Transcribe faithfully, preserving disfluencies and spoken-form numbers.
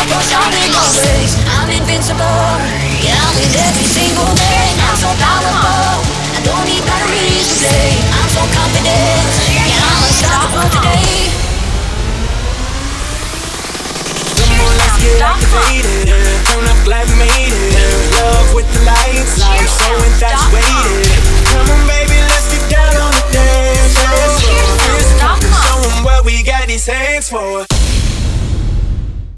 Push on in always, I'm invincible. Yeah, I win every single day. I'm so powerful, I don't need batteries to play. I'm so confident, yeah, I'm unstoppable today. Come on, let's get activated. Turn up, glad we made it. Love with the lights, I'm so infatuated. Come on, baby, let's get down on the dance floor. Show them what we got these hands for.